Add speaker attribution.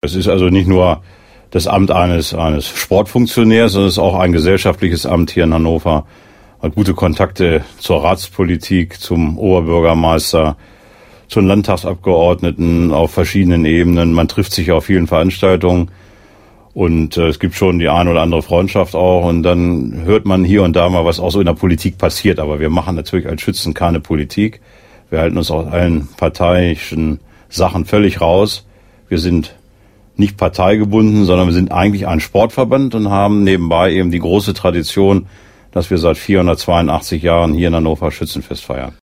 Speaker 1: Es ist also nicht nur das Amt eines Sportfunktionärs, sondern es ist auch ein gesellschaftliches Amt hier in Hannover. Hat gute Kontakte zur Ratspolitik, zum Oberbürgermeister, zu den Landtagsabgeordneten auf verschiedenen Ebenen. Man trifft sich auf vielen Veranstaltungen und es gibt schon die eine oder andere Freundschaft auch. Und dann hört man hier und da mal, was auch so in der Politik passiert. Aber wir machen natürlich als Schützen keine Politik. Wir halten uns aus allen parteiischen Sachen völlig raus. Wir sind nicht parteigebunden, sondern wir sind eigentlich ein Sportverband und haben nebenbei eben die große Tradition, dass wir seit 482 Jahren hier in Hannover Schützenfest feiern.